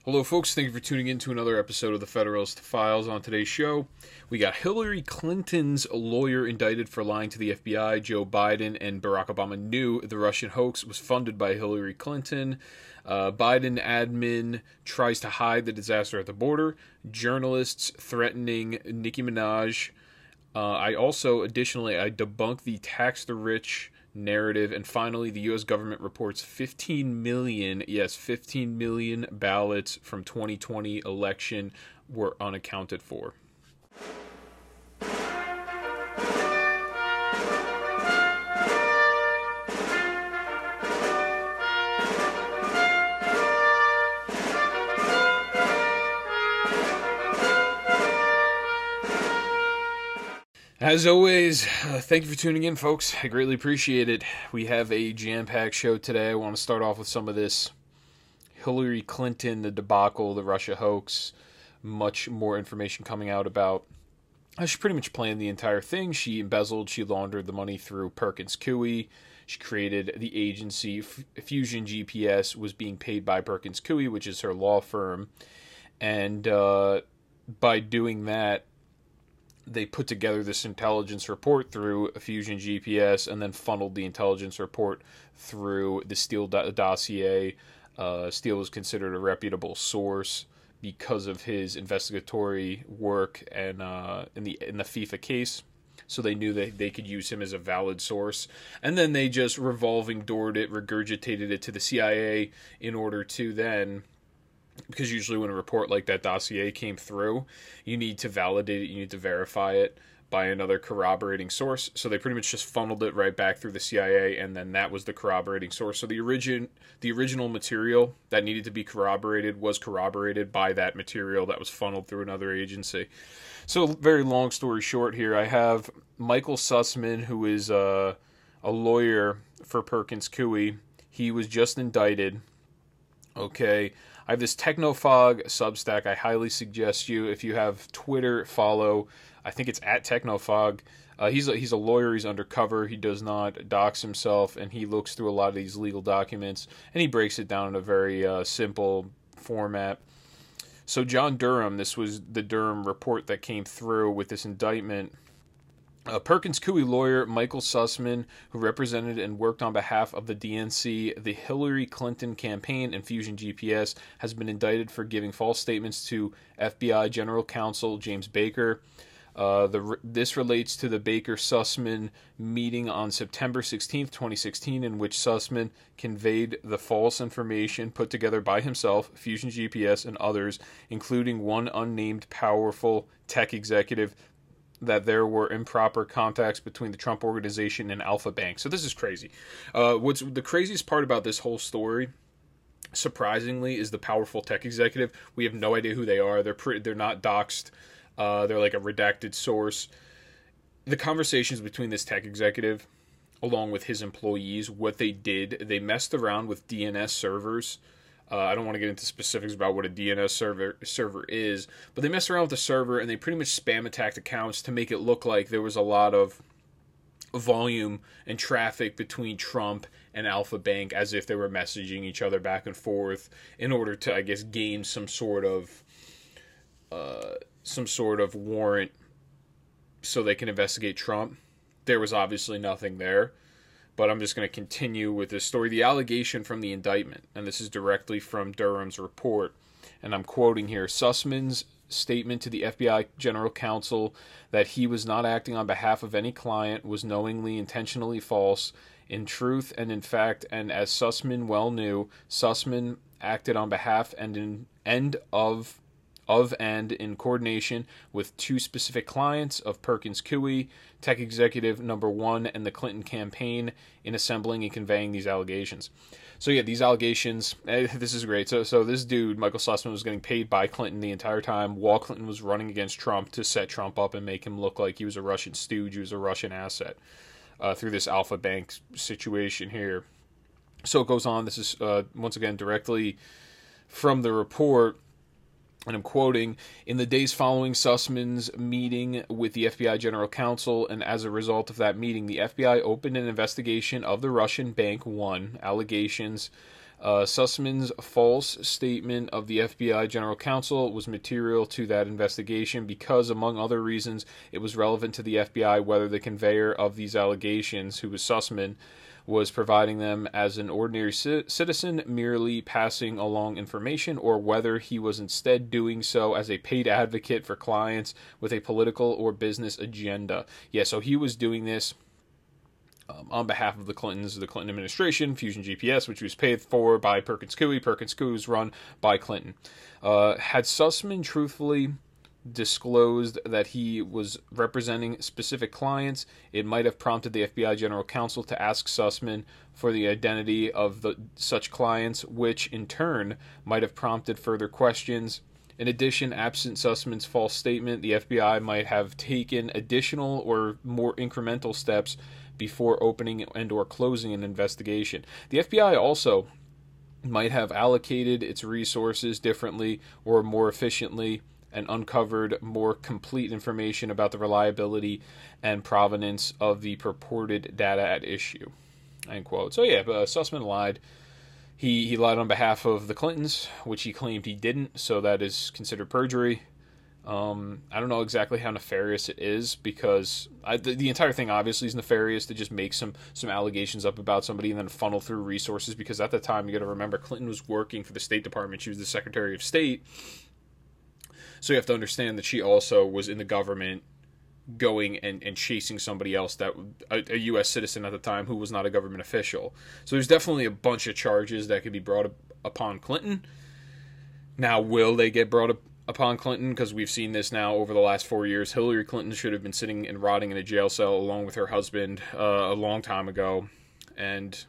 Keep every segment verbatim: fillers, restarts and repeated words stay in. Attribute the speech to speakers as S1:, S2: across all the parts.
S1: Hello, folks. Thank you for tuning in to another episode of the Federalist Files. On today's show, we got Hillary Clinton's lawyer indicted for lying to the F B I. Joe Biden and Barack Obama knew the Russian hoax was funded by Hillary Clinton. Uh, Biden admin tries to hide the disaster at the border. Journalists threatening Nicki Minaj. Uh, I also, additionally, I debunk the tax the rich narrative. And finally, the U S government reports fifteen million, yes, fifteen million ballots from twenty twenty election were unaccounted for. As always, uh, thank you for tuning in, folks. I greatly appreciate it. We have a jam-packed show today. I want to start off with some of this Hillary Clinton, the debacle, the Russia hoax. Much more information coming out about how she pretty much planned the entire thing. She embezzled, she laundered the money through Perkins Coie. She created the agency. F- Fusion G P S was being paid by Perkins Coie, which is her law firm. And uh, by doing that, they put together this intelligence report through Fusion G P S and then funneled the intelligence report through the Steele do- dossier. Uh, Steele was considered a reputable source because of his investigatory work and uh, in the in the FIFA case. So they knew that they could use him as a valid source. And then they just revolving doored it, regurgitated it to the C I A in order to then... Because usually when a report like that dossier came through, you need to validate it, you need to verify it by another corroborating source. So they pretty much just funneled it right back through the C I A, and then that was the corroborating source. So the origin, the original material that needed to be corroborated was corroborated by that material that was funneled through another agency. So very long story short here, I have Michael Sussman, who is uh, a lawyer for Perkins Coie. He was just indicted. Okay. I have this Technofog Substack. I highly suggest you, if you have Twitter, follow. I think it's at Technofog. Uh, he's a, he's a lawyer. He's undercover. He does not dox himself, and he looks through a lot of these legal documents, and he breaks it down in a very uh, simple format. So John Durham, this was the Durham report that came through with this indictment. Uh, Perkins Coie lawyer Michael Sussman, who represented and worked on behalf of the D N C, the Hillary Clinton campaign, and Fusion G P S, has been indicted for giving false statements to F B I General Counsel James Baker. Uh, the, this relates to the Baker-Sussman meeting on September sixteenth, twenty sixteen, in which Sussman conveyed the false information put together by himself, Fusion G P S, and others, including one unnamed powerful tech executive, that there were improper contacts between the Trump Organization and Alfa Bank. So this is crazy. Uh, what's the craziest part about this whole story, surprisingly, is the powerful tech executive. We have no idea who they are. They're pretty, they're not doxed. Uh, they're like a redacted source. The conversations between this tech executive, along with his employees, what they did, they messed around with D N S servers. Uh, I don't want to get into specifics about what a D N S server server is, but they messed around with the server and they pretty much spam attacked accounts to make it look like there was a lot of volume and traffic between Trump and Alfa Bank, as if they were messaging each other back and forth in order to, I guess, gain some sort of uh, some sort of warrant so they can investigate Trump. There was obviously nothing there. But I'm just going to continue with this story. The allegation from the indictment, and this is directly from Durham's report, and I'm quoting here, Sussman's statement to the F B I General Counsel that he was not acting on behalf of any client was knowingly, intentionally false. In truth and in fact, and as Sussman well knew, Sussman acted on behalf and in end of of and in coordination with two specific clients of Perkins Coie, tech executive number one, and the Clinton campaign in assembling and conveying these allegations. So yeah, these allegations, eh, this is great. So so this dude, Michael Sussman, was getting paid by Clinton the entire time while Clinton was running against Trump to set Trump up and make him look like he was a Russian stooge, he was a Russian asset uh, through this Alfa Bank situation here. So it goes on. This is, uh, once again, directly from the report. And I'm quoting, in the days following Sussman's meeting with the F B I General Counsel, and as a result of that meeting, the F B I opened an investigation of the Russian Bank One allegations Uh, Sussman's false statement of the F B I general counsel was material to that investigation because, among other reasons, it was relevant to the F B I whether the conveyor of these allegations, who was Sussman, was providing them as an ordinary c- citizen, merely passing along information, or whether he was instead doing so as a paid advocate for clients with a political or business agenda. Yeah, so he was doing this um, on behalf of the Clintons, the Clinton administration, Fusion G P S, which was paid for by Perkins Coie. Perkins Coie was run by Clinton. Uh, had Sussman truthfully disclosed that he was representing specific clients, it might have prompted the F B I general counsel to ask Sussman for the identity of the such clients, which in turn might have prompted further questions. In addition, absent Sussman's false statement, the F B I might have taken additional or more incremental steps before opening and or closing an investigation. The F B I also might have allocated its resources differently or more efficiently and uncovered more complete information about the reliability and provenance of the purported data at issue. End quote. So yeah, uh, Sussman lied. He he lied on behalf of the Clintons, which he claimed he didn't, so that is considered perjury. Um, I don't know exactly how nefarious it is, because I, the, the entire thing obviously is nefarious to just make some, some allegations up about somebody and then funnel through resources, because at the time, you got to remember, Clinton was working for the State Department. She was the Secretary of State. So you have to understand that she also was in the government going and, and chasing somebody else, that a, a U S citizen at the time who was not a government official. So there's definitely a bunch of charges that could be brought up upon Clinton. Now, will they get brought up upon Clinton? Because we've seen this now over the last four years. Hillary Clinton should have been sitting and rotting in a jail cell along with her husband uh, a long time ago. And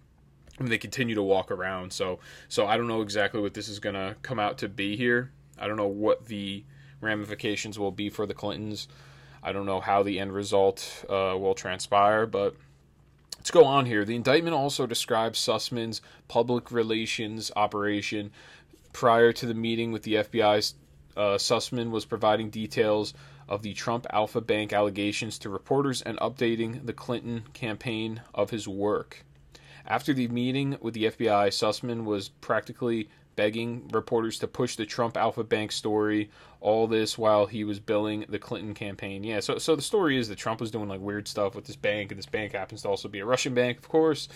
S1: I mean, they continue to walk around. So, so I don't know exactly what this is going to come out to be here. I don't know what the ramifications will be for the Clintons. I don't know how the end result uh, will transpire, but let's go on here. The indictment also describes Sussman's public relations operation. Prior to the meeting with the F B I, uh, Sussman was providing details of the Trump Alpha Bank allegations to reporters and updating the Clinton campaign of his work. After the meeting with the F B I, Sussman was practically begging reporters to push the Trump Alpha Bank story, all this while he was billing the Clinton campaign. Yeah, so so the story is that Trump was doing like weird stuff with this bank, and this bank happens to also be a Russian bank, of course.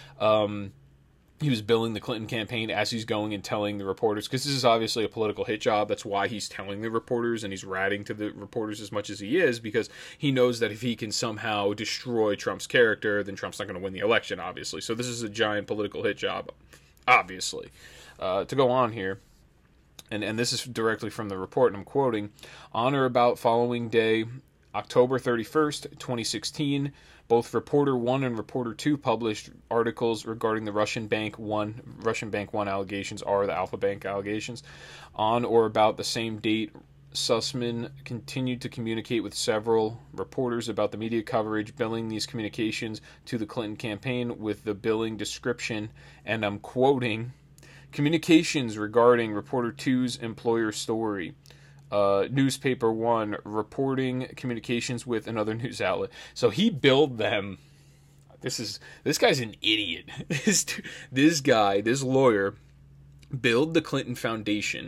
S1: Um, he was billing the Clinton campaign as he's going and telling the reporters, because this is obviously a political hit job. That's why he's telling the reporters, and he's ratting to the reporters as much as he is, because he knows that if he can somehow destroy Trump's character, then Trump's not going to win the election, obviously. So this is a giant political hit job, obviously. Uh, to go on here, and, and this is directly from the report, and I'm quoting, on or about following day, October thirty-first, twenty sixteen, both Reporter One and Reporter Two published articles regarding the Russian Bank One, Russian Bank One allegations, are the Alpha Bank allegations. On or about the same date, Sussman continued to communicate with several reporters about the media coverage, billing these communications to the Clinton campaign with the billing description, and I'm quoting, communications regarding Reporter Two's employer story. Uh, Newspaper One reporting communications with another news outlet. So he billed them. This is this guy's an idiot. This this guy, this lawyer, billed the Clinton Foundation.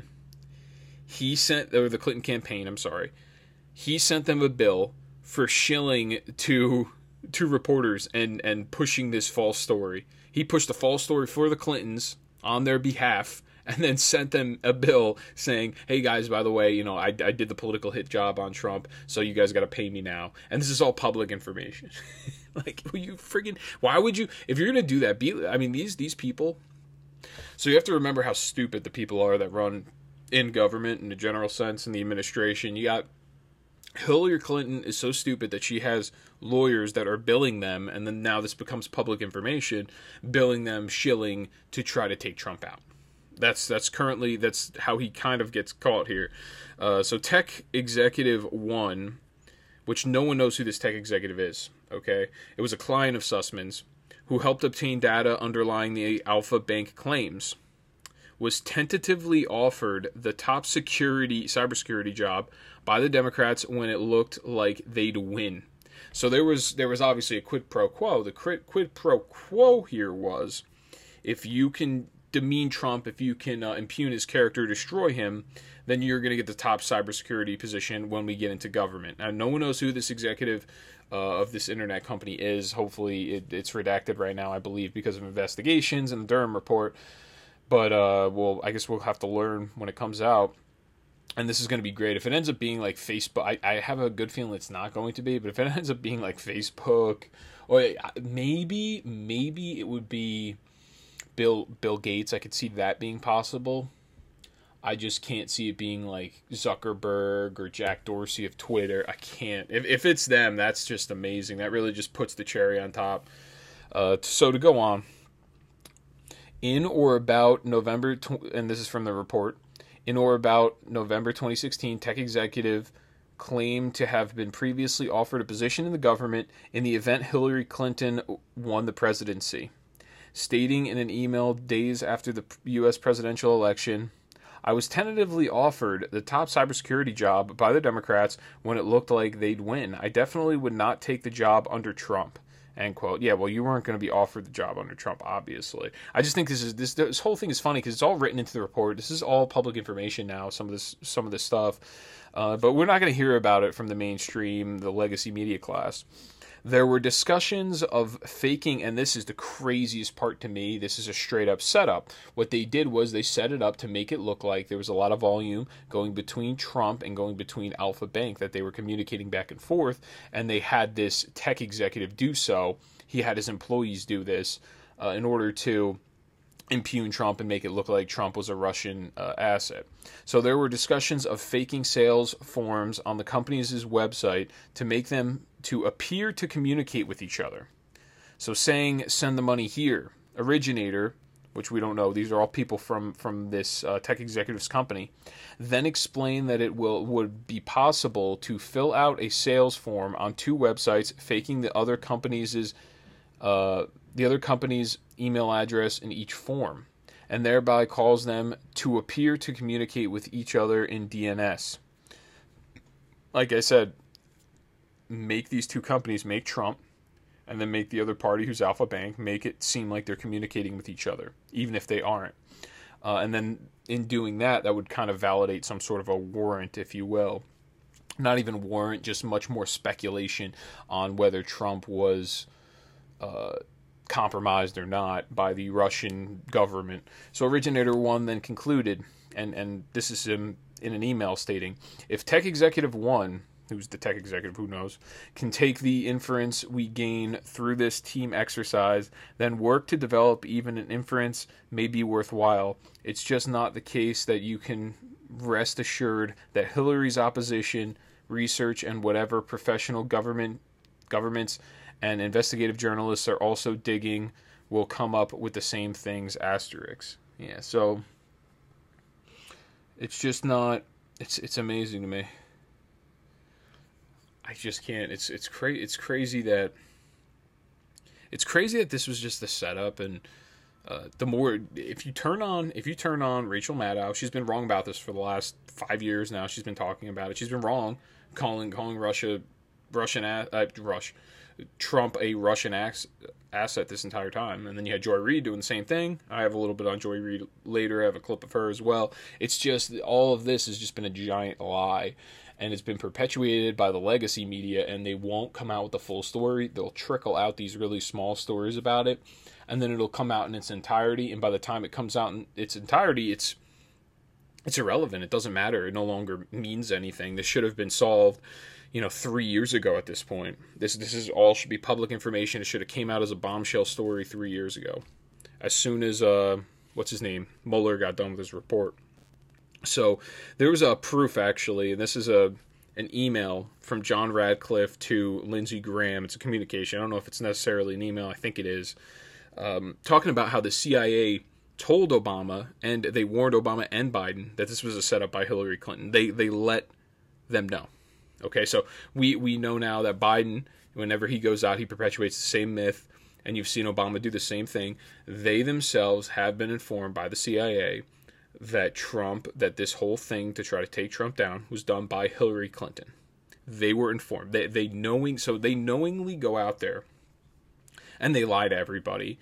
S1: He sent, or the Clinton campaign. I'm sorry. He sent them a bill for shilling to to reporters and and pushing this false story. He pushed a false story for the Clintons on their behalf, and then sent them a bill saying, hey guys, by the way, you know, I, I did the political hit job on Trump, so you guys got to pay me now. And this is all public information. Like, you friggin', why would you, if you're going to do that, be, I mean, these, these people, so you have to remember how stupid the people are that run in government in the general sense, in the administration. You got Hillary Clinton is so stupid that she has lawyers that are billing them, and then now this becomes public information, billing them shilling to try to take Trump out. That's that's currently, that's how he kind of gets caught here. Uh, so Tech Executive One, which no one knows who this tech executive is, okay? It was a client of Sussman's who helped obtain data underlying the Alpha Bank claims, was tentatively offered the top security cybersecurity job by the Democrats when it looked like they'd win. So there was there was obviously a quid pro quo. The quid pro quo here was, if you can demean Trump, if you can uh, impugn his character, destroy him, then you're going to get the top cybersecurity position when we get into government. Now, no one knows who this executive uh, of this internet company is. Hopefully, it, it's redacted right now, I believe, because of investigations and the Durham report. But, uh, well, I guess we'll have to learn when it comes out. And this is going to be great. If it ends up being like Facebook, I, I have a good feeling it's not going to be, but if it ends up being like Facebook, or maybe, maybe it would be Bill Bill Gates. I could see that being possible. I just can't see it being like Zuckerberg or Jack Dorsey of Twitter. I can't. If if it's them, that's just amazing. That really just puts the cherry on top. Uh, so to go on, in or about November, tw- and this is from the report, in or about November twenty sixteen, tech executive claimed to have been previously offered a position in the government in the event Hillary Clinton won the presidency, stating in an email days after the U S presidential election, "I was tentatively offered the top cybersecurity job by the Democrats when it looked like they'd win. I definitely would not take the job under Trump." End quote. Yeah, well, you weren't going to be offered the job under Trump, obviously. I just think this is this this whole thing is funny because it's all written into the report. This is all public information now. Some of this some of this stuff, uh, but we're not going to hear about it from the mainstream, the legacy media class. There were discussions of faking, and this is the craziest part to me. This is a straight up setup. What they did was they set it up to make it look like there was a lot of volume going between Trump and going between Alpha Bank, that they were communicating back and forth, and they had this tech executive do so. He had his employees do this uh, in order to impugn Trump and make it look like Trump was a Russian uh, asset. So there were discussions of faking sales forms on the company's website to make them to appear to communicate with each other. So saying, "Send the money here," originator, which we don't know, these are all people from, from this uh, tech executive's company, then explain that it will would be possible to fill out a sales form on two websites, faking the other company's uh, the other company's email address in each form, and thereby cause them to appear to communicate with each other in D N S. Like I said, make these two companies, make Trump, and then make the other party, who's Alpha Bank, make it seem like they're communicating with each other, even if they aren't. Uh, and then in doing that, that would kind of validate some sort of a warrant, if you will. Not even warrant, just much more speculation on whether Trump was uh, compromised or not by the Russian government. So Originator one then concluded, and, and this is him in an email stating, "If Tech Executive one," who's the tech executive, who knows, "can take the inference we gain through this team exercise, then work to develop even an inference may be worthwhile. It's just not the case that you can rest assured that Hillary's opposition, research, and whatever professional government governments and investigative journalists are also digging will come up with the same things, asterisk." Yeah, so it's just not, it's it's amazing to me. I just can't. It's it's crazy. It's crazy that it's crazy that this was just the setup. And uh, the more, if you turn on, if you turn on Rachel Maddow, she's been wrong about this for the last five years now. She's been talking about it. She's been wrong, calling calling Russia, Russian uh, Rush, Trump a Russian ax, asset this entire time. And then you had Joy Reid doing the same thing. I have a little bit on Joy Reid later. I have a clip of her as well. It's just, all of this has just been a giant lie. And it's been perpetuated by the legacy media, and they won't come out with the full story. They'll trickle out these really small stories about it, and then it'll come out in its entirety. And by the time it comes out in its entirety, it's it's irrelevant. It doesn't matter. It no longer means anything. This should have been solved, you know, three years ago at this point. This this is all should be public information. It should have came out as a bombshell story three years ago, as soon as uh, what's his name, Mueller got done with his report. So there was a proof, actually, and this is a an email from John Radcliffe to Lindsey Graham. It's a communication. I don't know if it's necessarily an email. I think it is. Um, talking about how the C I A told Obama, and they warned Obama and Biden, that this was a setup by Hillary Clinton. They they let them know. Okay, so we, we know now that Biden, whenever he goes out, he perpetuates the same myth, and you've seen Obama do the same thing. They themselves have been informed by the C I A that Trump, that this whole thing to try to take Trump down was done by Hillary Clinton. They were informed. They they knowing so they knowingly go out there and they lie to everybody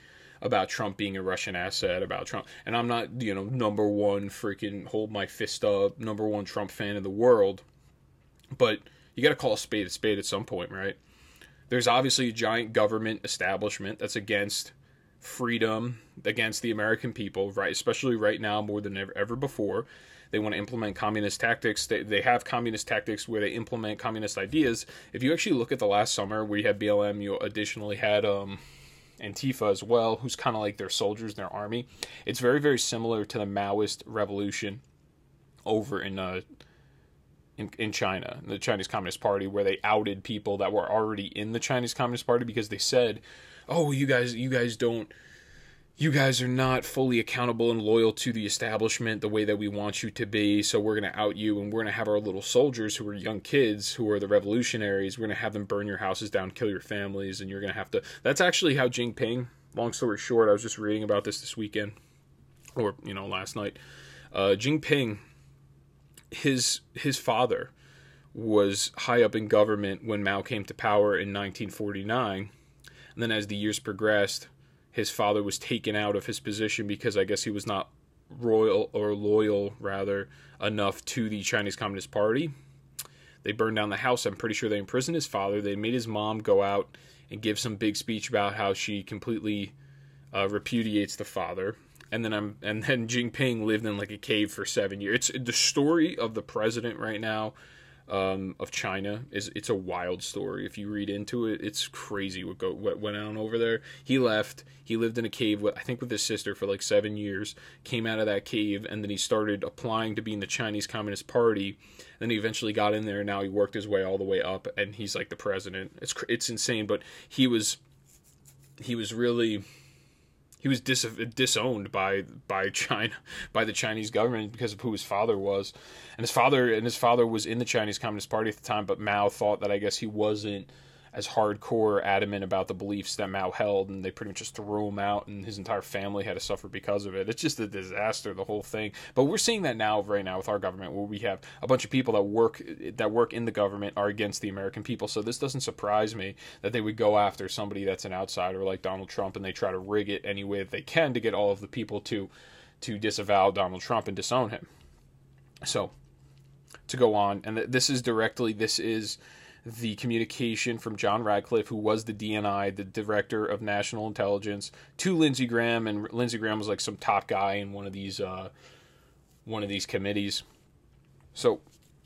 S1: about Trump being a Russian asset, about Trump. And I'm not, you know, number one freaking hold my fist up, number one Trump fan in the world. But you got to call a spade a spade at some point, right? There's obviously a giant government establishment that's against freedom, against the American people, right? Especially right now more than ever, ever before. They want to implement communist tactics. They, they have communist tactics where they implement communist ideas. If you actually look at the last summer where you had B L M, you additionally had um, Antifa as well, who's kind of like their soldiers, their army. It's very, very similar to the Maoist revolution over in uh, in, in China, the Chinese Communist Party, where they outed people that were already in the Chinese Communist Party because they said, oh, you guys, you guys don't, you guys are not fully accountable and loyal to the establishment the way that we want you to be, so we're going to out you, and we're going to have our little soldiers who are young kids, who are the revolutionaries, we're going to have them burn your houses down, kill your families, and you're going to have to... That's actually how Jinping, long story short, I was just reading about this this weekend, or, you know, last night. Uh, Jinping, his his father was high up in government when Mao came to power in nineteen forty-nine, and then as the years progressed, his father was taken out of his position because I guess he was not royal or loyal, rather, enough to the Chinese Communist Party. They burned down the house. I'm pretty sure they imprisoned his father. They made his mom go out and give some big speech about how she completely uh, repudiates the father. And then I'm and then Jinping lived in like a cave for seven years. It's the story of the president right now. Um, of China is it's a wild story. If you read into it, it's crazy what go what went on over there. He left. He lived in a cave with I think with his sister for like seven years. Came out of that cave and then he started applying to be in the Chinese Communist Party. Then he eventually got in there. And now he worked his way all the way up, and he's like the president. It's it's insane. But he was he was really. He was dis- disowned by by China, by the Chinese government because of who his father was, and his father and his father was in the Chinese Communist Party at the time. But Mao thought that I guess he wasn't as hardcore adamant about the beliefs that Mao held, and they pretty much just threw him out, and his entire family had to suffer because of it. It's just a disaster, the whole thing. But we're seeing that now, right now, with our government, where we have a bunch of people that work that work in the government are against the American people. So this doesn't surprise me that they would go after somebody that's an outsider like Donald Trump, and they try to rig it any way that they can to get all of the people to to disavow Donald Trump and disown him. So to go on, and this is directly, this is the communication from John Radcliffe, who was the D N I, the Director of National Intelligence, to Lindsey Graham, and Lindsey Graham was like some top guy in one of these uh, one of these committees. So,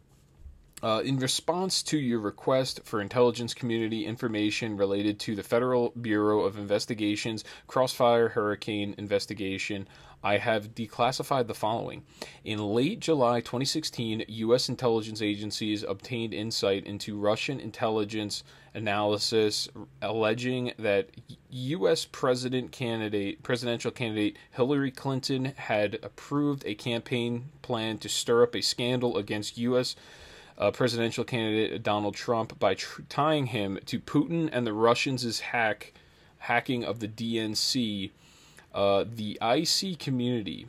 S1: uh, in response to your request for intelligence community information related to the Federal Bureau of Investigation's Crossfire Hurricane investigation, I have declassified the following. In late July twenty sixteen, U S intelligence agencies obtained insight into Russian intelligence analysis alleging that U S president candidate, presidential candidate Hillary Clinton had approved a campaign plan to stir up a scandal against U S uh, presidential candidate Donald Trump by tr- tying him to Putin and the Russians' hack hacking of the D N C. Uh, the I C community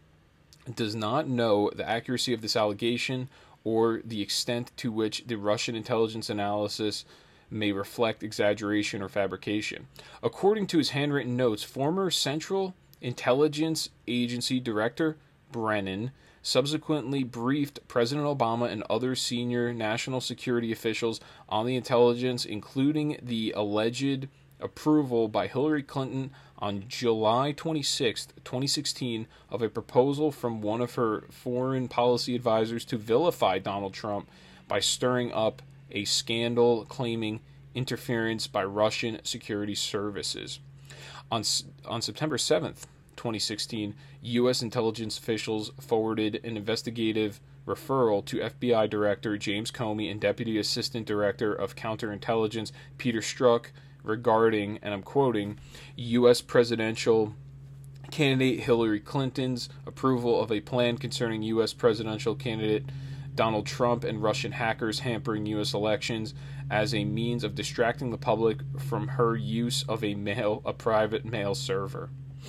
S1: does not know the accuracy of this allegation or the extent to which the Russian intelligence analysis may reflect exaggeration or fabrication. According to his handwritten notes, former Central Intelligence Agency Director Brennan subsequently briefed President Obama and other senior national security officials on the intelligence, including the alleged approval by Hillary Clinton on July twenty-sixth, twenty sixteen, of a proposal from one of her foreign policy advisors to vilify Donald Trump by stirring up a scandal claiming interference by Russian security services. On, on September seventh, twenty sixteen, U S intelligence officials forwarded an investigative referral to F B I Director James Comey and Deputy Assistant Director of Counterintelligence Peter Strzok regarding, and I'm quoting, U S presidential candidate Hillary Clinton's approval of a plan concerning U S presidential candidate Donald Trump and Russian hackers hampering U S elections as a means of distracting the public from her use of a mail, a private mail server.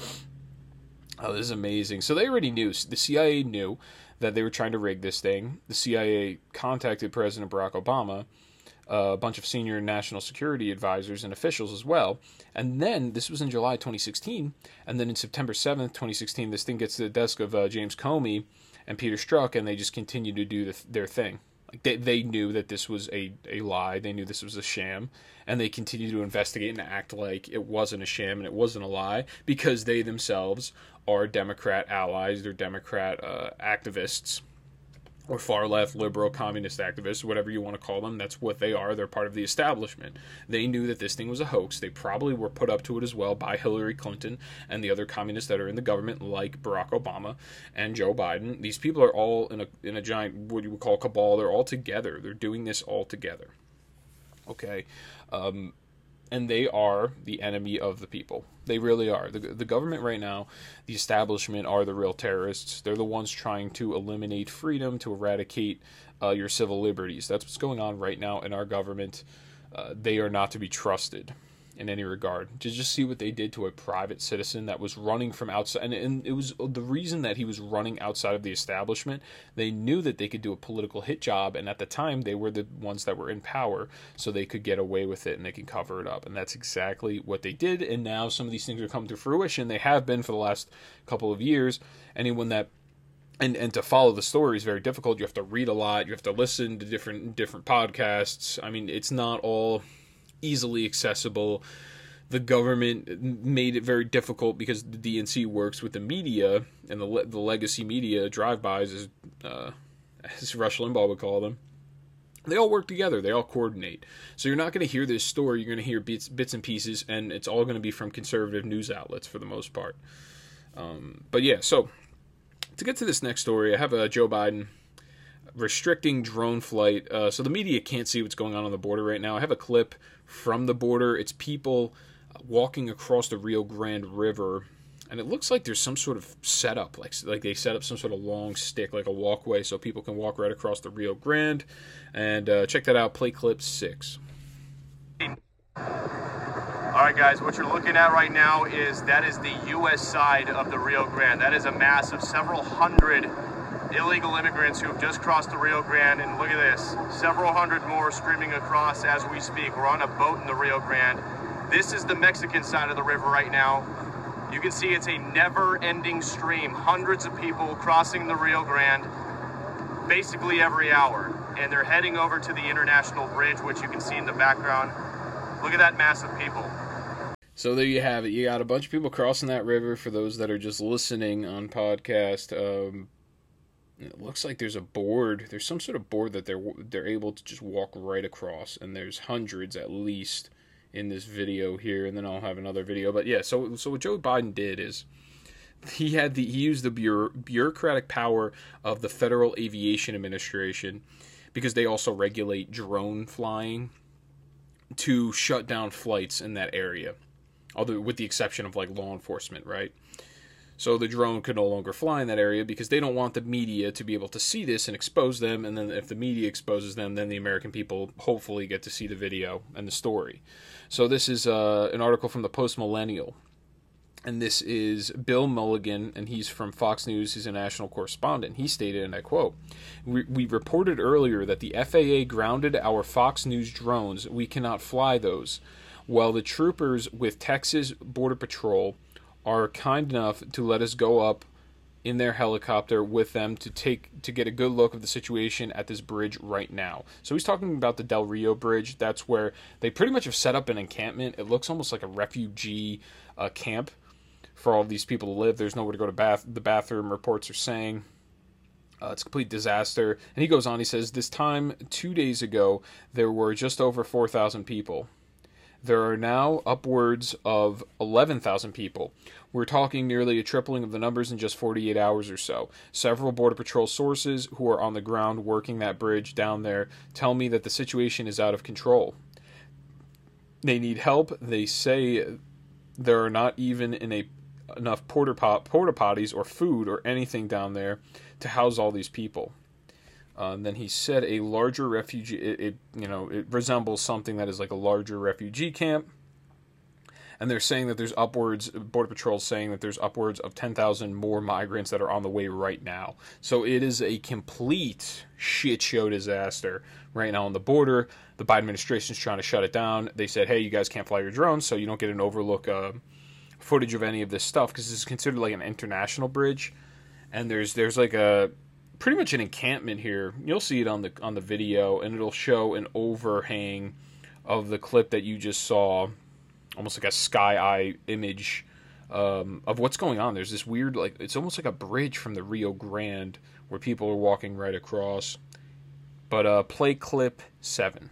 S1: Oh, this is amazing. So they already knew. The C I A knew that they were trying to rig this thing. The C I A contacted President Barack Obama a bunch of senior national security advisors and officials as well. And then, this was in July twenty sixteen, and then in September seventh, twenty sixteen, this thing gets to the desk of uh, James Comey and Peter Strzok, and they just continue to do the, their thing. Like they, they knew that this was a, a lie, they knew this was a sham, and they continue to investigate and act like it wasn't a sham and it wasn't a lie, because they themselves are Democrat allies, they're Democrat uh, activists, or far-left, liberal, communist activists, whatever you want to call them. That's what they are. They're part of the establishment. They knew that this thing was a hoax. They probably were put up to it as well by Hillary Clinton and the other communists that are in the government, like Barack Obama and Joe Biden. These people are all in a in a giant, what you would call cabal. They're all together. They're doing this all together. Okay? Um, and they are the enemy of the people. They really are. The, the government right now, the establishment, are the real terrorists. They're the ones trying to eliminate freedom, to eradicate uh, your civil liberties. That's what's going on right now in our government. Uh, they are not to be trusted in any regard. To just see what they did to a private citizen that was running from outside, and, and it was the reason that he was running outside of the establishment. They knew that they could do a political hit job, and at the time they were the ones that were in power, so they could get away with it and they could cover it up. And that's exactly what they did. And now some of these things are coming to fruition. They have been for the last couple of years. Anyone that And and to follow the story is very difficult. You have to read a lot. You have to listen to different different podcasts. I mean, it's not all easily accessible. The government made it very difficult because the D N C works with the media and the the legacy media, drive-bys, as, uh, as Rush Limbaugh would call them. They all work together. They all coordinate. So you're not going to hear this story. You're going to hear bits, bits and pieces, and it's all going to be from conservative news outlets for the most part. Um, but yeah, so to get to this next story, I have uh, Joe Biden restricting drone flight. Uh, so the media can't see what's going on on the border right now. I have a clip from the border. It's people walking across the Rio Grande River, and it looks like there's some sort of setup, like like they set up some sort of long stick, like a walkway, so people can walk right across the Rio Grande. And uh, check that out, play clip six.
S2: All right, guys, what you're looking at right now is that is the U S side of the Rio Grande. That is a mass of several hundred illegal immigrants who have just crossed the Rio Grande, and look at this, several hundred more streaming across as we speak. We're on a boat in the Rio Grande. This is the Mexican side of the river right now. You can see it's a never-ending stream, hundreds of people crossing the Rio Grande basically every hour, and they're heading over to the International Bridge, which you can see in the background. Look at that mass of people.
S1: So there you have it. You got a bunch of people crossing that river. For those that are just listening on podcast, um, it looks like there's a board. There's some sort of board that they're they're able to just walk right across, and there's hundreds at least in this video here, and then I'll have another video. But yeah, so so what Joe Biden did is he had the he used the bureau, bureaucratic power of the Federal Aviation Administration, because they also regulate drone flying, to shut down flights in that area, although with the exception of like law enforcement, right? So the drone could no longer fly in that area because they don't want the media to be able to see this and expose them. And then if the media exposes them, then the American people hopefully get to see the video and the story. So this is uh, an article from the Post Millennial. And this is Bill Mulligan, and he's from Fox News. He's a national correspondent. He stated, and I quote, we, we reported earlier that the F A A grounded our Fox News drones. We cannot fly those. While the troopers with Texas Border Patrol are kind enough to let us go up in their helicopter with them to take to get a good look of the situation at this bridge right now. So he's talking about the Del Rio Bridge. That's where they pretty much have set up an encampment. It looks almost like a refugee uh, camp for all of these people to live. There's nowhere to go to bath. The bathroom, reports are saying. Uh, it's a complete disaster. And he goes on, he says, this time, two days ago, there were just over four thousand people. There are now upwards of eleven thousand people. We're talking nearly a tripling of the numbers in just forty-eight hours or so. Several Border Patrol sources who are on the ground working that bridge down there tell me that the situation is out of control. They need help. They say there are not even in a, enough porta pot, porta potties or food or anything down there to house all these people. Uh, and then he said a larger refugee, it, it you know, it resembles something that is like a larger refugee camp. and they're saying that there's upwards, Border Patrol saying that there's upwards of ten thousand more migrants that are on the way right now. So it is a complete shit show disaster right now on the border. The Biden administration is trying to shut it down. They said, hey, you guys can't fly your drones, so you don't get an overlook uh, footage of any of this stuff, because this is considered like an international bridge. And there's there's like a pretty much an encampment here. You'll see it on the on the video, and it'll show an overhang of the clip that you just saw, almost like a sky eye image um, of what's going on. There's this weird, like, it's almost like a bridge from the Rio Grande where people are walking right across. But uh, play clip seven.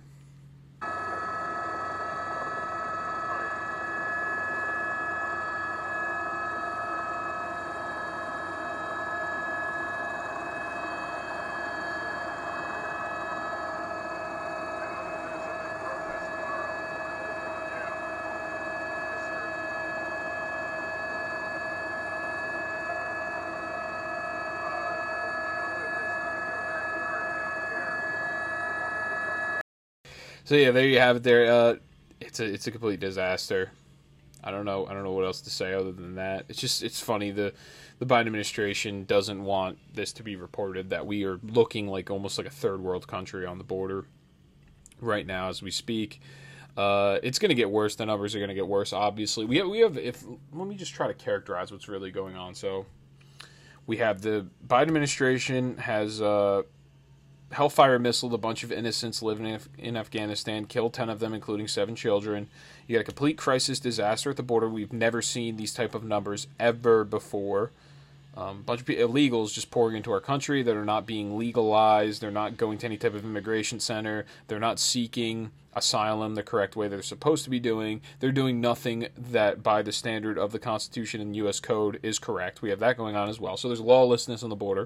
S1: So yeah, there you have it. There, uh, it's a it's a complete disaster. I don't know. I don't know what else to say other than that. It's just it's funny. The the Biden administration doesn't want this to be reported that we are looking like almost like a third world country on the border right now as we speak. Uh, it's going to get worse. The numbers are going to get worse. Obviously, we have, we have. If let me just try to characterize what's really going on. So we have the Biden administration has. Uh, Hellfire missiled a bunch of innocents living in, Af- in Afghanistan, killed ten of them, including seven children. You got a complete crisis disaster at the border. We've never seen these type of numbers ever before. A um, bunch of illegals just pouring into our country that are not being legalized. They're not going to any type of immigration center. They're not seeking asylum the correct way they're supposed to be doing. They're doing nothing that, by the standard of the Constitution and U S Code, is correct. We have that going on as well. So there's lawlessness on the border.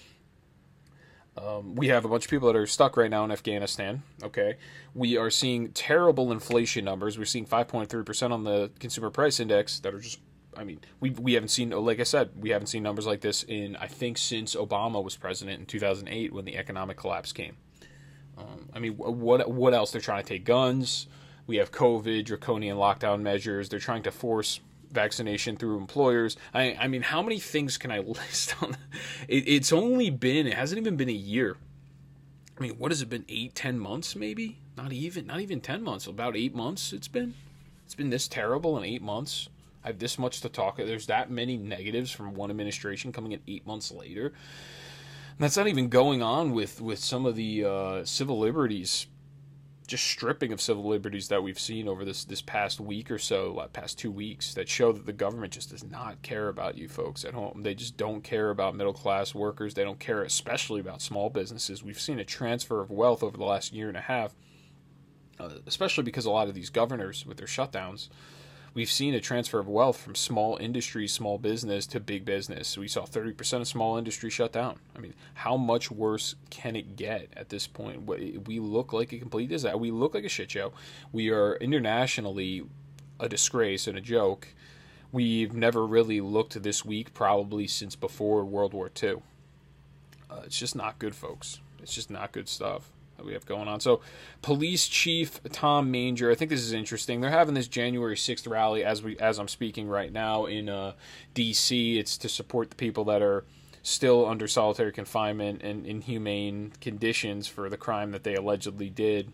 S1: Um, we have a bunch of people that are stuck right now in Afghanistan, okay? We are seeing terrible inflation numbers. We're seeing five point three percent on the Consumer Price Index that are just, I mean, we we haven't seen, like I said, we haven't seen numbers like this in, I think, since Obama was president in two thousand eight when the economic collapse came. Um, I mean, what what else? They're trying to take guns. We have COVID, draconian lockdown measures. They're trying to force vaccination through employers. I, I mean, how many things can I list on? It, it's only been, it hasn't even been a year. I mean, what has it been? Eight, ten months, maybe? Not even, not even ten months. About eight months. It's been, it's been this terrible in eight months. I have this much to talk. There's that many negatives from one administration coming in eight months later. And that's not even going on with with some of the uh, civil liberties. Just stripping of civil liberties that we've seen over this this past week or so, past two weeks, that show that the government just does not care about you folks at home. They just don't care about middle-class workers. They don't care especially about small businesses. We've seen a transfer of wealth over the last year and a half, uh, especially because a lot of these governors, with their shutdowns, we've seen a transfer of wealth from small industry, small business to big business. We saw thirty percent of small industry shut down. I mean, how much worse can it get at this point? We look like a complete disaster. We look like a shit show. We are internationally a disgrace and a joke. We've never really looked this weak probably since before World War Two. Uh, it's just not good, folks. It's just not good stuff that we have going on. So, Police Chief Tom Manger, I think this is interesting. They're having this January sixth rally as we as I'm speaking right now in uh, D C. It's to support the people that are still under solitary confinement and inhumane conditions for the crime that they allegedly did.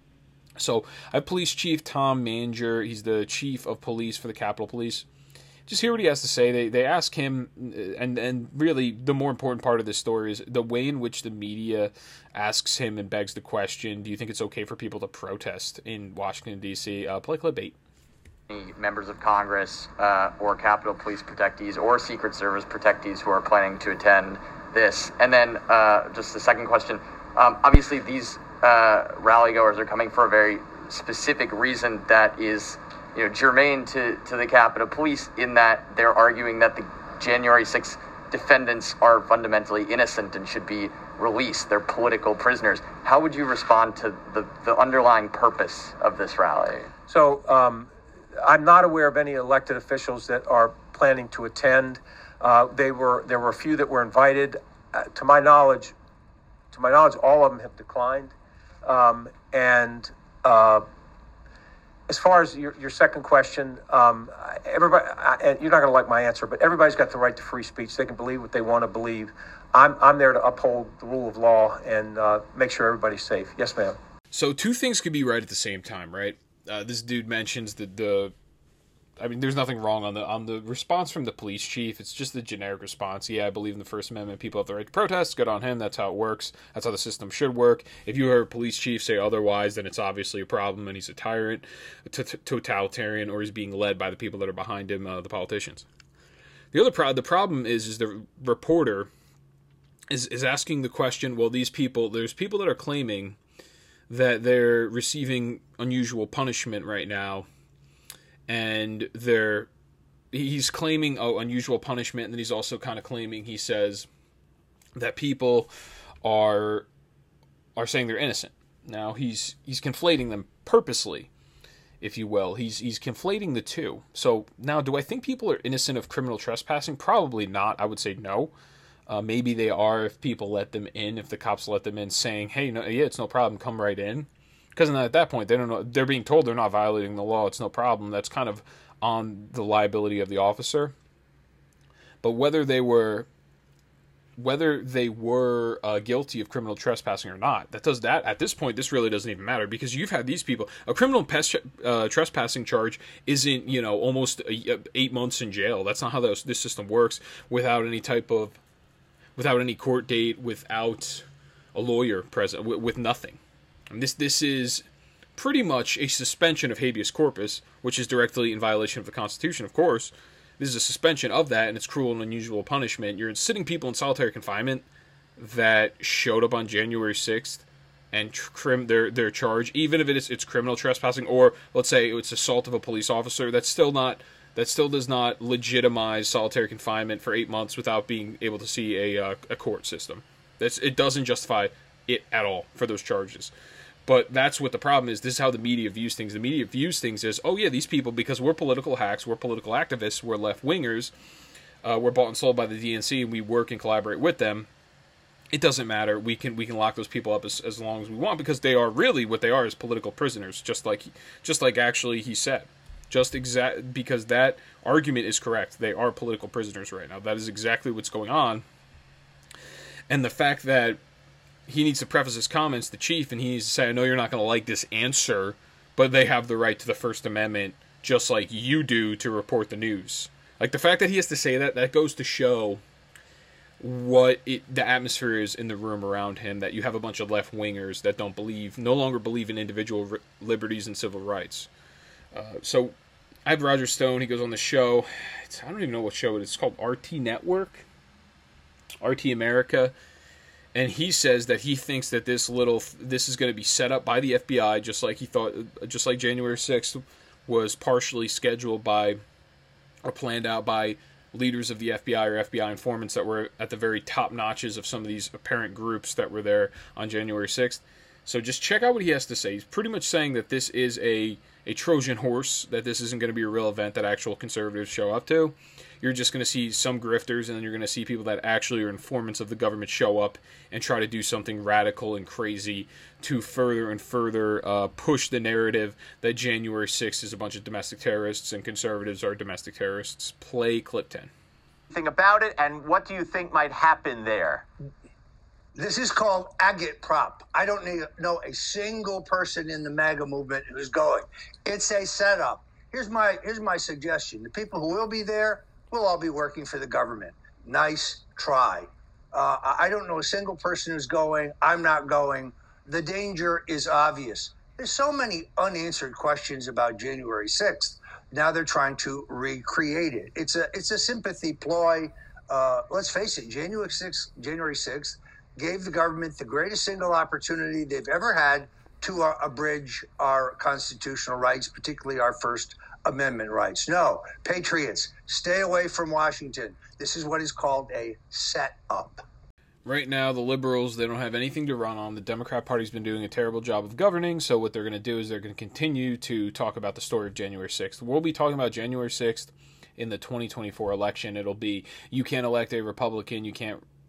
S1: So, I have Police Chief Tom Manger. He's the chief of police for the Capitol Police. Just hear what he has to say. They they ask him, and and really the more important part of this story is the way in which the media asks him and begs the question, do you think it's okay for people to protest in Washington, D C? Uh, play clip eight.
S3: Members of Congress uh, or Capitol Police protectees or Secret Service protectees who are planning to attend this. And then uh, just the second question, um, obviously these uh, rally goers are coming for a very specific reason that is, you know, germane to, to the Capitol Police, in that they're arguing that the January sixth defendants are fundamentally innocent and should be released. They're political prisoners. How would you respond to the, the underlying purpose of this rally?
S4: So um, I'm not aware of any elected officials that are planning to attend. Uh, they were there were a few that were invited. Uh, to my knowledge, to my knowledge, all of them have declined. Um, and uh, as far as your, your second question, um, everybody, I, and you're not going to like my answer, but everybody's got the right to free speech. They can believe what they want to believe. I'm I'm there to uphold the rule of law and uh, make sure everybody's safe. Yes, ma'am.
S1: So two things could be right at the same time, right? Uh, this dude mentions that the, I mean, there's nothing wrong on the on the response from the police chief. It's just the generic response. Yeah, I believe in the First Amendment. People have the right to protest. Good on him. That's how it works. That's how the system should work. If you hear a police chief say otherwise, then it's obviously a problem, and he's a tyrant, t- t- totalitarian, or he's being led by the people that are behind him, uh, the politicians. The other pro- the problem is, is the reporter is is asking the question. Well, these people, there's people that are claiming that they're receiving unusual punishment right now. And they're, he's claiming oh, unusual punishment, and then he's also kind of claiming, he says, that people are are saying they're innocent. Now, he's he's conflating them purposely, if you will. He's he's conflating the two. So, now, do I think people are innocent of criminal trespassing? Probably not. I would say no. Uh, maybe they are if people let them in, if the cops let them in, saying, hey, no, yeah, it's no problem, come right in. Because at that point, they don't know. They're being told they're not violating the law. It's no problem. That's kind of on the liability of the officer. But whether they were, whether they were uh, guilty of criminal trespassing or not, that does that at this point. This really doesn't even matter because you've had these people. A criminal pes- uh, trespassing charge isn't, you know, almost a, a eight months in jail. That's not how this, this system works. Without any type of, without any court date, without a lawyer present, with, with nothing. And this this is pretty much a suspension of habeas corpus, which is directly in violation of the Constitution, of course. This is a suspension of that, and it's cruel and unusual punishment. You're sitting people in solitary confinement that showed up on January sixth and trim their, their charge, even if it is it's criminal trespassing, or let's say it's assault of a police officer. That's still not that still does not legitimize solitary confinement for eight months without being able to see a uh, a court system. That's it doesn't justify it at all for those charges. But that's what the problem is. This is how the media views things. The media views things as, oh yeah, these people, because we're political hacks, we're political activists, we're left-wingers, uh, we're bought and sold by the D N C, and we work and collaborate with them. It doesn't matter. We can we can lock those people up as, as long as we want because they are really what they are is political prisoners, just like just like actually he said. Just exact because that argument is correct. They are political prisoners right now. That is exactly what's going on. And the fact that he needs to preface his comments, the chief, and he needs to say, I know you're not going to like this answer, but they have the right to the First Amendment just like you do to report the news. Like, the fact that he has to say that, that goes to show what it, the atmosphere is in the room around him, that you have a bunch of left-wingers that don't believe, no longer believe in individual r- liberties and civil rights. Uh, so, I have Roger Stone, he goes on the show, it's, I don't even know what show it is, it's called R T Network, R T America. And he says that he thinks that this little this is going to be set up by the F B I, just like he thought, just like January sixth was partially scheduled by or planned out by leaders of the F B I or F B I informants that were at the very top notches of some of these apparent groups that were there on January sixth. So just check out what he has to say. He's pretty much saying that this is a, a Trojan horse, that this isn't going to be a real event that actual conservatives show up to. You're just going to see some grifters, and then you're going to see people that actually are informants of the government show up and try to do something radical and crazy to further and further uh, push the narrative that January sixth is a bunch of domestic terrorists and conservatives are domestic terrorists. Play clip ten.
S5: Think about it, and what do you think might happen there?
S6: This is called agitprop. I don't need, know a single person in the MAGA movement who's going. It's a setup. Here's my here's my suggestion. The people who will be there will all be working for the government. Nice try. Uh, I don't know a single person who's going. I'm not going. The danger is obvious. There's so many unanswered questions about January sixth. Now they're trying to recreate it. It's a it's a sympathy ploy. Uh, let's face it. January sixth, January sixth gave the government the greatest single opportunity they've ever had to uh, abridge our constitutional rights, particularly our First Amendment rights. No, patriots, stay away from Washington. This is what is called a set-up.
S1: Right now, the liberals, they don't have anything to run on. The Democrat Party's been doing a terrible job of governing, so what they're going to do is they're going to continue to talk about the story of January sixth. We'll be talking about January sixth in the twenty twenty-four election. It'll be, you can't elect a Republican, you can't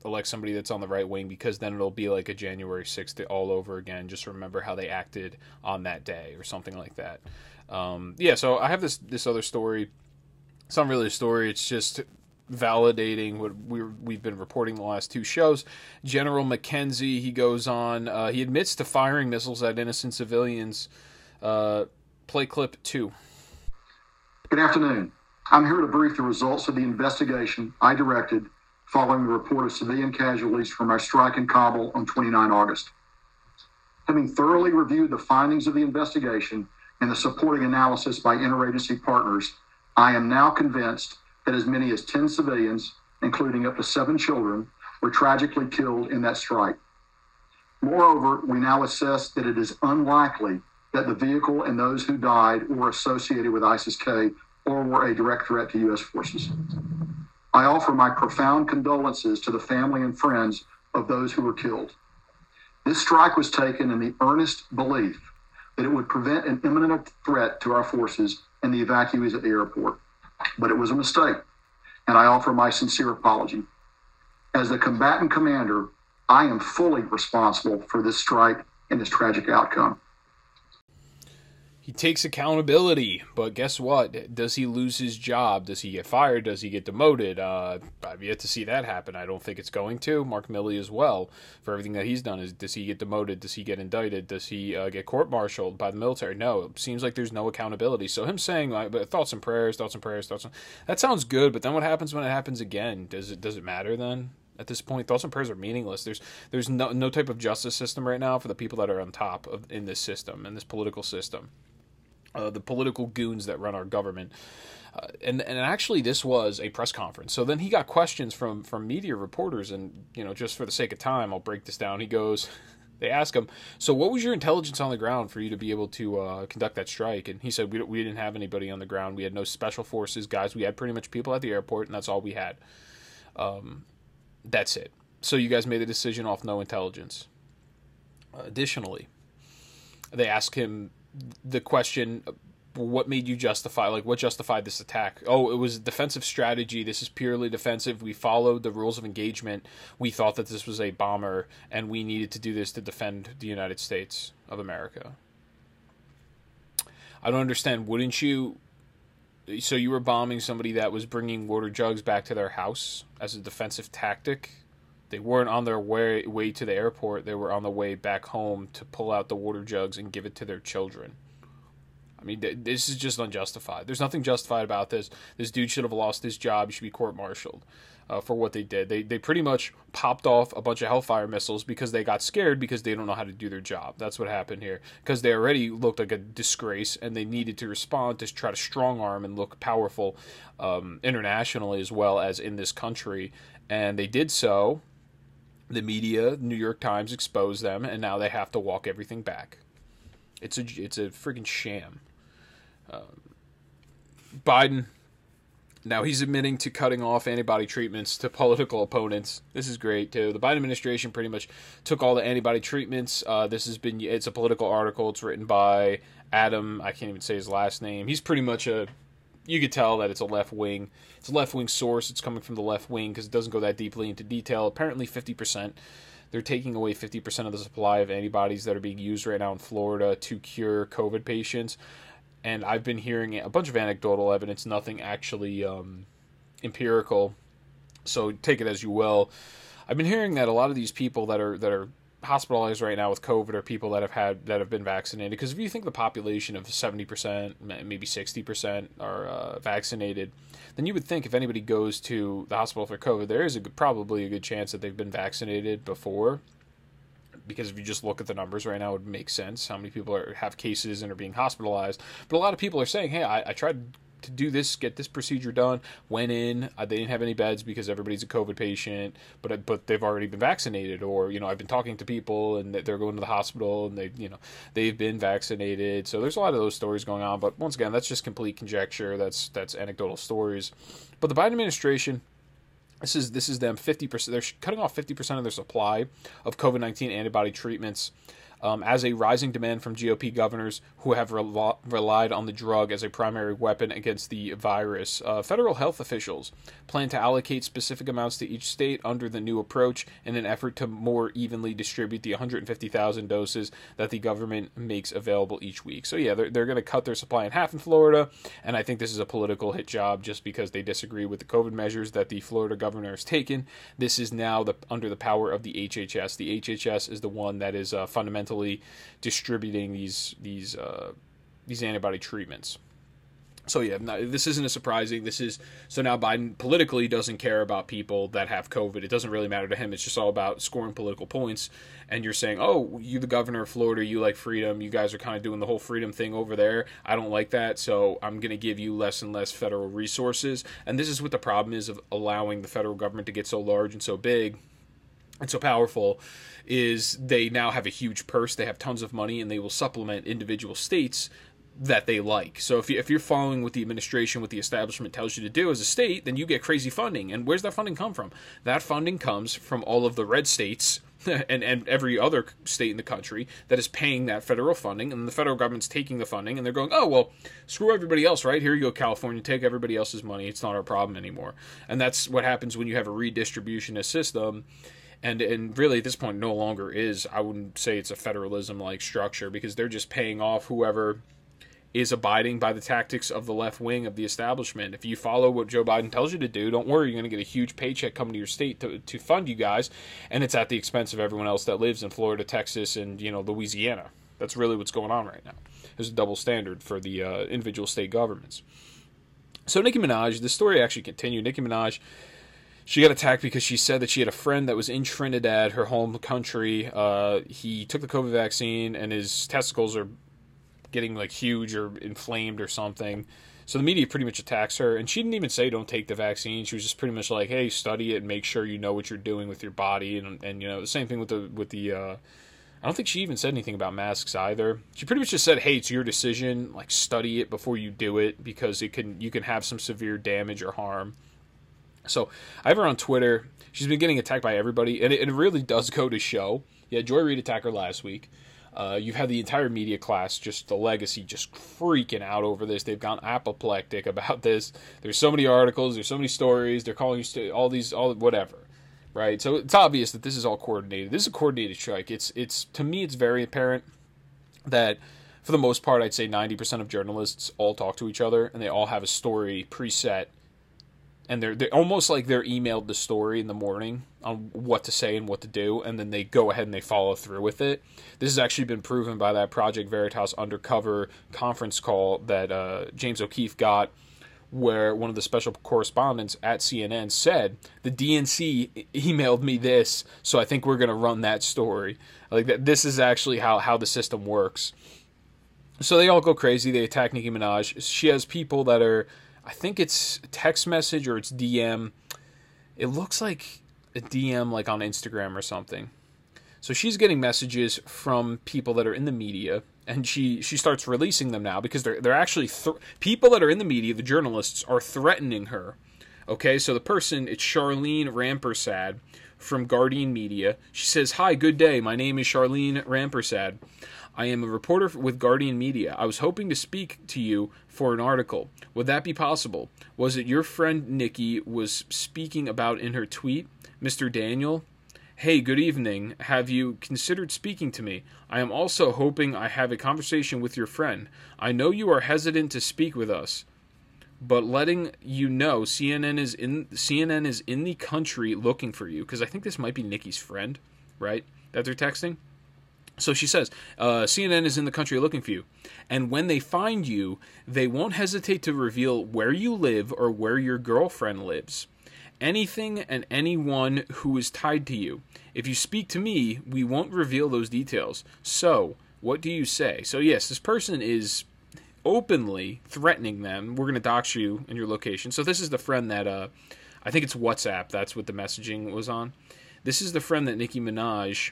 S1: elect somebody that's on the right wing, because then it'll be like a January sixth all over again. Just remember how they acted on that day or something like that. Um, yeah, so I have this this other story. It's not really a story. It's just validating what we're, we've been reporting the last two shows. General McKenzie, he goes on, uh, he admits to firing missiles at innocent civilians. Uh, play clip two.
S7: Good afternoon. I'm here to brief the results of the investigation I directed following the report of civilian casualties from our strike in Kabul on the twenty-ninth of August. Having thoroughly reviewed the findings of the investigation and the supporting analysis by interagency partners, I am now convinced that as many as ten civilians, including up to seven children, were tragically killed in that strike. Moreover, we now assess that it is unlikely that the vehicle and those who died were associated with ISIS-K or were a direct threat to U S forces. I offer my profound condolences to the family and friends of those who were killed. This strike was taken in the earnest belief that it would prevent an imminent threat to our forces and the evacuees at the airport. But it was a mistake, and I offer my sincere apology. As the combatant commander, I am fully responsible for this strike and this tragic outcome.
S1: He takes accountability, but guess what? Does he lose his job? Does he get fired? Does he get demoted? Uh, I've yet to see that happen. I don't think it's going to. Mark Milley as well, for everything that he's done. Is does he get demoted? Does he get indicted? Does he uh, get court-martialed by the military? No. It seems like there's no accountability. So him saying, like, thoughts and prayers, thoughts and prayers, thoughts and... That sounds good, but then what happens when it happens again? Does it does it matter then? At this point, thoughts and prayers are meaningless. There's there's no no type of justice system right now for the people that are on top of in this system, in this political system. Uh, the political goons that run our government. Uh, and and actually this was a press conference. So then he got questions from, from media reporters, and, you know, just for the sake of time, I'll break this down. He goes, they ask him, so what was your intelligence on the ground for you to be able to uh, conduct that strike? And he said, we, we didn't have anybody on the ground. We had no special forces guys. We had pretty much people at the airport, and that's all we had. Um, that's it. So you guys made the decision off no intelligence. Uh, additionally, they ask him the question, what made you justify, like, what justified this attack? Oh, it was a defensive strategy. This is purely defensive. We followed the rules of engagement. We thought that this was a bomber, and we needed to do this to defend the United States of America. I don't understand. Wouldn't you... So you were bombing somebody that was bringing water jugs back to their house as a defensive tactic? They weren't on their way, way to the airport. They were on the way back home to pull out the water jugs and give it to their children. I mean, th- this is just unjustified. There's nothing justified about this. This dude should have lost his job. He should be court-martialed uh, for what they did. They they pretty much popped off a bunch of Hellfire missiles because they got scared because they don't know how to do their job. That's what happened here. Because they already looked like a disgrace, and they needed to respond to try to strong-arm and look powerful um, internationally as well as in this country. And they did so. The media, New York Times, exposed them, and now they have to walk everything back. It's a it's a freaking sham. Um, Biden, now he's admitting to cutting off antibody treatments to political opponents. This is great too. The Biden administration pretty much took all the antibody treatments. Uh, this has been it's a political article. It's written by Adam. I can't even say his last name. He's pretty much a. You could tell that it's a left wing. It's a left wing source. It's coming from the left wing because it doesn't go that deeply into detail. Apparently, fifty percent. They're taking away fifty percent of the supply of antibodies that are being used right now in Florida to cure COVID patients. And I've been hearing a bunch of anecdotal evidence, nothing actually um, empirical. So take it as you will. I've been hearing that a lot of these people that are that are hospitalized right now with COVID are people that have had that have been vaccinated. Because if you think the population of seventy percent, maybe sixty percent are uh, vaccinated, then you would think if anybody goes to the hospital for COVID, there is a good, probably a good chance that they've been vaccinated before. Because if you just look at the numbers right now, it would make sense how many people are, have cases and are being hospitalized. But a lot of people are saying, hey, I, I tried to do this, get this procedure done, went in, uh, they didn't have any beds because everybody's a COVID patient, but but they've already been vaccinated. Or, you know, I've been talking to people and they're going to the hospital and they, you know, they've been vaccinated. So there's a lot of those stories going on. But once again, that's just complete conjecture. That's that's anecdotal stories. But the Biden administration, This is this is them fifty percent. They're cutting off fifty percent of their supply of COVID nineteen antibody treatments Um, as a rising demand from G O P governors who have rel- relied on the drug as a primary weapon against the virus, uh, federal health officials plan to allocate specific amounts to each state under the new approach in an effort to more evenly distribute the one hundred fifty thousand doses that the government makes available each week. So yeah, they're, they're going to cut their supply in half in Florida, and I think this is a political hit job just because they disagree with the COVID measures that the Florida governor has taken. This is now the, under the power of the H H S. The H H S is the one that is uh, fundamentally distributing these these uh, these antibody treatments. So yeah, no, this isn't a surprising. This is so now Biden politically doesn't care about people that have COVID. It doesn't really matter to him. It's just all about scoring political points. And you're saying, oh, you the governor of Florida, you like freedom. You guys are kind of doing the whole freedom thing over there. I don't like that, so I'm going to give you less and less federal resources. And this is what the problem is of allowing the federal government to get so large and so big and so powerful, is they now have a huge purse, they have tons of money, and they will supplement individual states that they like. So if, you, if you're following what the administration, what the establishment tells you to do as a state, then you get crazy funding. And where's that funding come from? That funding comes from all of the red states and, and every other state in the country that is paying that federal funding, and the federal government's taking the funding, and they're going, oh, well, screw everybody else, right? Here you go, California, take everybody else's money. It's not our problem anymore. And that's what happens when you have a redistributionist system. And and really at this point no longer is, I wouldn't say it's a federalism-like structure, because they're just paying off whoever is abiding by the tactics of the left wing of the establishment. If you follow what Joe Biden tells you to do, don't worry, you're going to get a huge paycheck coming to your state to, to fund you guys, and it's at the expense of everyone else that lives in Florida, Texas, and you know Louisiana. That's really what's going on right now. There's a double standard for the uh, individual state governments. So Nicki Minaj, the story actually continued. Nicki Minaj, she got attacked because she said that she had a friend that was in Trinidad, her home country. Uh, he took the COVID vaccine, and his testicles are getting like huge or inflamed or something. So the media pretty much attacks her, and she didn't even say don't take the vaccine. She was just pretty much like, hey, study it and make sure you know what you're doing with your body. And, and you know, the same thing with the with the. Uh, I don't think she even said anything about masks either. She pretty much just said, hey, it's your decision. Like, study it before you do it, because it can you can have some severe damage or harm. So I have her on Twitter. She's been getting attacked by everybody, and it, it really does go to show. Yeah, Joy Reid attacked her last week. Uh, you've had the entire media class, just the legacy, just freaking out over this. They've gone apoplectic about this. There's so many articles. There's so many stories. They're calling you st- all these, all whatever, right? So it's obvious that this is all coordinated. This is a coordinated strike. It's, it's to me, it's very apparent that for the most part, I'd say ninety percent of journalists all talk to each other, and they all have a story preset. And they're, they're almost like they're emailed the story in the morning on what to say and what to do, and then they go ahead and they follow through with it. This has actually been proven by that Project Veritas undercover conference call that uh, James O'Keefe got, where one of the special correspondents at C N N said, the D N C emailed me this, so I think we're going to run that story. Like that, this is actually how, how the system works. So they all go crazy. They attack Nicki Minaj. She has people that are... I think it's text message or it's D M. It looks like a D M like on Instagram or something. So she's getting messages from people that are in the media, and she, she starts releasing them now because they're they're actually th- people that are in the media, the journalists, are threatening her. Okay, so the person, it's Charlene Rampersad from Guardian Media. She says, "Hi, good day. My name is Charlene Rampersad. I am a reporter with Guardian Media. I was hoping to speak to you for an article. Would that be possible? Was it your friend Nikki was speaking about in her tweet, Mister Daniel? Hey, good evening. Have you considered speaking to me? I am also hoping I have a conversation with your friend. I know you are hesitant to speak with us, but letting you know C N N is in C N N is in the country looking for you," because I think this might be Nikki's friend, right? That they're texting. So she says, uh, C N N is in the country looking for you. And when they find you, they won't hesitate to reveal where you live or where your girlfriend lives. Anything and anyone who is tied to you. If you speak to me, we won't reveal those details. So, what do you say? So yes, this person is openly threatening them. We're going to dox you and your location. So this is the friend that, uh, I think it's WhatsApp. That's what the messaging was on. This is the friend that Nicki Minaj...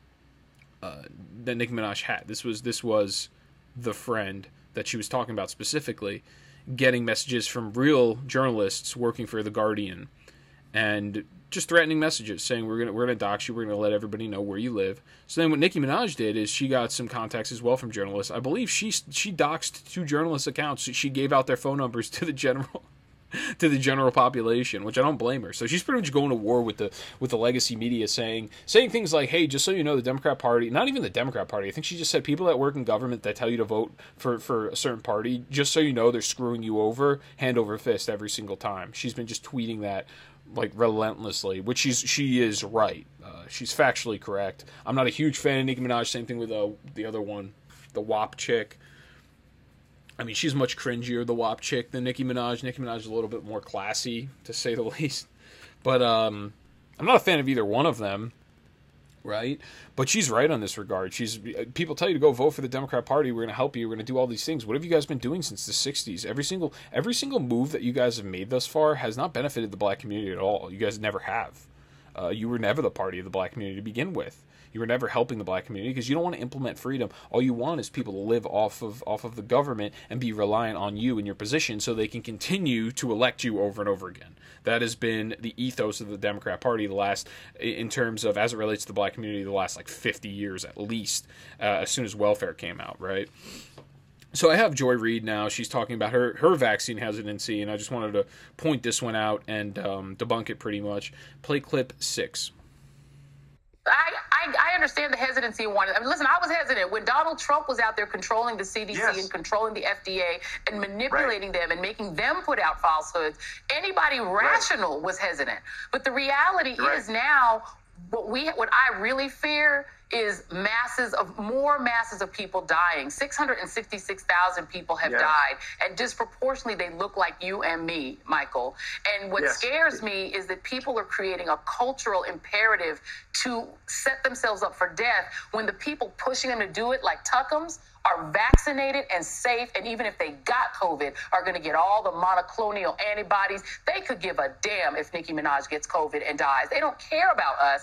S1: Uh, that Nicki Minaj had. This was this was the friend that she was talking about specifically, getting messages from real journalists working for The Guardian, and just threatening messages saying we're gonna we're gonna dox you, we're gonna let everybody know where you live. So then what Nicki Minaj did is she got some contacts as well from journalists. I believe she she doxed two journalists' accounts. She gave out their phone numbers to the general to the general population, which I don't blame her. So she's pretty much going to war with the with the legacy media, saying saying things like, "Hey, just so you know, the Democrat Party, not even the Democrat Party. I think she just said people that work in government that tell you to vote for for a certain party, just so you know, they're screwing you over, hand over fist every single time." She's been just tweeting that like relentlessly, which she's she is right. Uh, she's factually correct. I'm not a huge fan of Nicki Minaj. Same thing with uh, the other one, the W A P chick. I mean, she's much cringier, the W A P chick, than Nicki Minaj. Nicki Minaj is a little bit more classy, to say the least. But um, I'm not a fan of either one of them, right? But she's right on this regard. She's people tell you to go vote for the Democrat Party. We're going to help you. We're going to do all these things. What have you guys been doing since the sixties? Every single every single move that you guys have made thus far has not benefited the black community at all. You guys never have. Uh, you were never the party of the black community to begin with. You were never helping the black community because you don't want to implement freedom. All you want is people to live off of off of the government and be reliant on you and your position so they can continue to elect you over and over again. That has been the ethos of the Democrat Party the last, in terms of, as it relates to the black community, the last like fifty years at least, uh, as soon as welfare came out, right? So I have Joy Reid now. She's talking about her, her vaccine hesitancy, and I just wanted to point this one out and um, debunk it pretty much. Play clip six.
S8: I, I, I understand the hesitancy one. I mean, listen, I was hesitant when Donald Trump was out there controlling the C D C
S5: Yes.
S8: and controlling the F D A and manipulating them and making them put out falsehoods. Anybody rational right. was hesitant. But the reality right. is now what we what I really fear is masses of more masses of people dying. six hundred sixty-six thousand people have
S5: yes.
S8: died, and disproportionately they look like you and me, Michael. And what
S5: yes.
S8: scares me is that people are creating a cultural imperative to set themselves up for death when the people pushing them to do it, like Tuckums, are vaccinated and safe, and even if they got COVID, are going to get all the monoclonal antibodies. They could give a damn if Nicki Minaj gets COVID and dies. They don't care about us.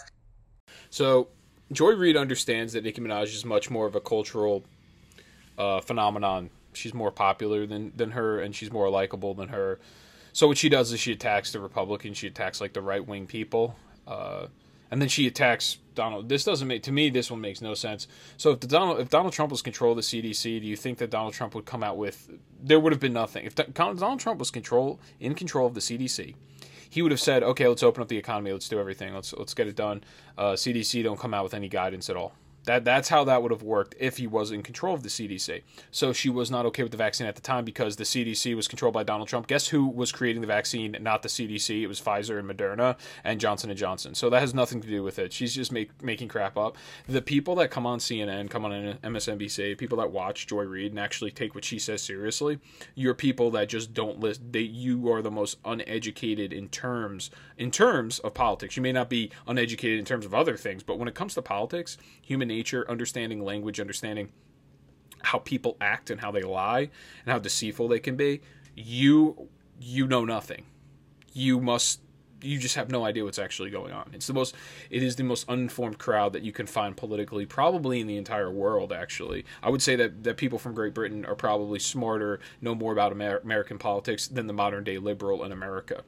S1: So Joy Reid understands that Nicki Minaj is much more of a cultural uh, phenomenon. She's more popular than, than her, and she's more likable than her. So what she does is she attacks the Republicans. She attacks like the right-wing people. Uh, and then she attacks Donald. This doesn't make, to me, this one makes no sense. So if the Donald, if Donald Trump was control of the C D C, do you think that Donald Trump would come out with, there would have been nothing. If Donald Trump was control in control of the C D C, he would have said, okay, let's open up the economy, let's do everything, let's let's get it done. Uh, C D C don't come out with any guidance at all. That That's how that would have worked if he was in control of the C D C. So she was not okay with the vaccine at the time because the C D C was controlled by Donald Trump. Guess who was creating the vaccine? Not the C D C. It was Pfizer and Moderna and Johnson and Johnson. So that has nothing to do with it. She's just make, making crap up. The people that come on C N N, come on M S N B C, people that watch Joy Reid and actually take what she says seriously, you're people that just don't listen. They, you are the most uneducated in terms in terms of politics. You may not be uneducated in terms of other things, but when it comes to politics, human nature, understanding language, understanding how people act and how they lie and how deceitful they can be, you you know nothing. You must you just have no idea what's actually going on. It's the most it is the most uninformed crowd that you can find politically, probably in the entire world, actually. I would say that, that people from Great Britain are probably smarter, know more about Amer- American politics than the modern day liberal in America.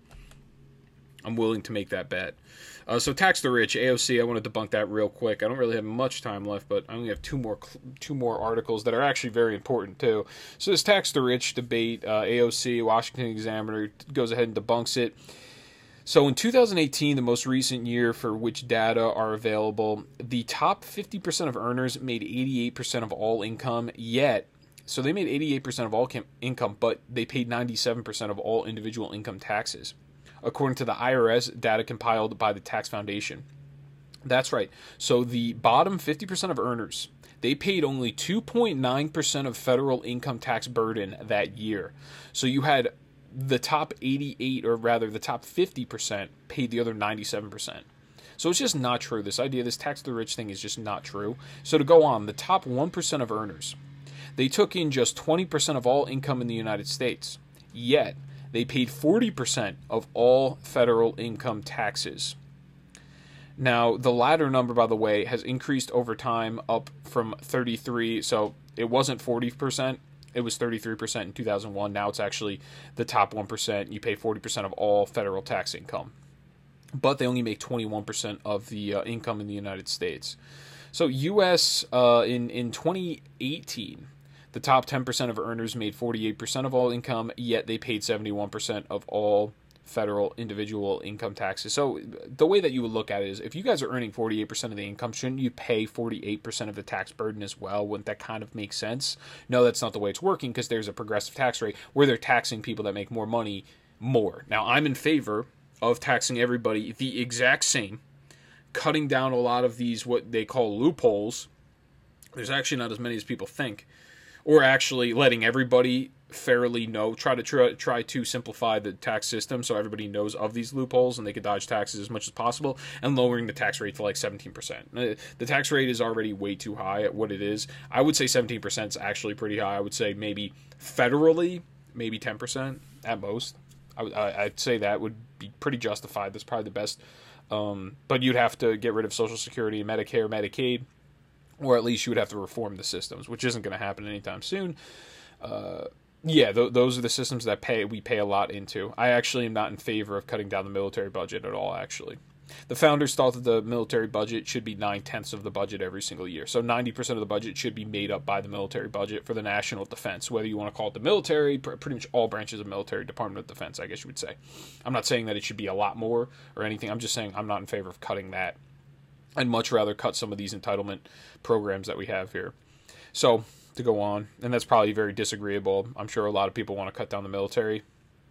S1: I'm willing to make that bet. Uh, so tax the rich, A O C. I want to debunk that real quick. I don't really have much time left, but I only have two more two more articles that are actually very important too. So this tax the rich debate, uh, A O C, Washington Examiner goes ahead and debunks it. So in two thousand eighteen, the most recent year for which data are available, the top fifty percent of earners made eighty-eight percent of all income. Yet, so they made eighty-eight percent of all com- income, but they paid ninety-seven percent of all individual income taxes, according to the I R S data compiled by the Tax Foundation. That's right. So the bottom fifty percent of earners, they paid only two point nine percent of federal income tax burden that year. So you had the top eighty-eight, or rather the top fifty percent, paid the other ninety-seven percent. So it's just not true. This idea, this tax the rich thing is just not true. So to go on, the top one percent of earners, they took in just twenty percent of all income in the United States. Yet, they paid forty percent of all federal income taxes. Now, the latter number, by the way, has increased over time up from thirty-three. So it wasn't forty percent. It was thirty-three percent in two thousand one. Now it's actually the top one percent. You pay forty percent of all federal tax income. but they only make twenty-one percent of the uh, income in the United States. So U S uh, in, in twenty eighteen, the top ten percent of earners made forty-eight percent of all income, yet they paid seventy-one percent of all federal individual income taxes. So the way that you would look at it is, if you guys are earning forty-eight percent of the income, shouldn't you pay forty-eight percent of the tax burden as well? Wouldn't that kind of make sense? No, that's not the way it's working, because there's a progressive tax rate where they're taxing people that make more money more. Now, I'm in favor of taxing everybody the exact same, cutting down a lot of these what they call loopholes. There's actually not as many as people think, or actually letting everybody fairly know, try to try, try to simplify the tax system so everybody knows of these loopholes and they can dodge taxes as much as possible, and lowering the tax rate to like seventeen percent. The tax rate is already way too high at what it is. I would say seventeen percent is actually pretty high. I would say maybe federally, maybe ten percent at most. I, I, I'd say that would be pretty justified. That's probably the best. Um, but you'd have to get rid of Social Security, Medicare, Medicaid, or at least you would have to reform the systems, which isn't going to happen anytime soon. Uh, yeah, th- those are the systems that pay we pay a lot into. I actually am not in favor of cutting down the military budget at all, actually. The founders thought that the military budget should be nine-tenths of the budget every single year. So ninety percent of the budget should be made up by the military budget for the national defense, whether you want to call it the military, pr- pretty much all branches of military, Department of Defense, I guess you would say. I'm not saying that it should be a lot more or anything. I'm just saying I'm not in favor of cutting that. I'd much rather cut some of these entitlement programs that we have here. So, to go on, and that's probably very disagreeable. I'm sure a lot of people want to cut down the military.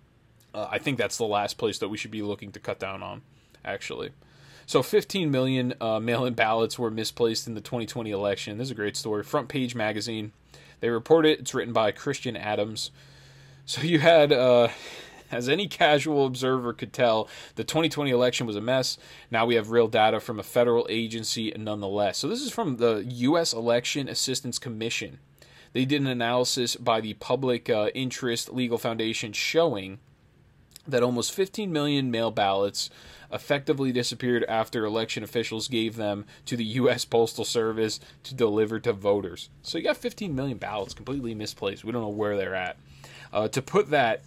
S1: Uh, I think that's the last place that we should be looking to cut down on, actually. So fifteen million uh, mail-in ballots were misplaced in the twenty twenty election. This is a great story. Front Page Magazine. They report it. It's written by Christian Adams. So you had... Uh, As any casual observer could tell, the twenty twenty election was a mess. Now we have real data from a federal agency nonetheless. So this is from the U S Election Assistance Commission. They did an analysis by the Public uh, Interest Legal Foundation showing that almost fifteen million mail ballots effectively disappeared after election officials gave them to the U S Postal Service to deliver to voters. So you got fifteen million ballots completely misplaced. We don't know where they're at. Uh, to put that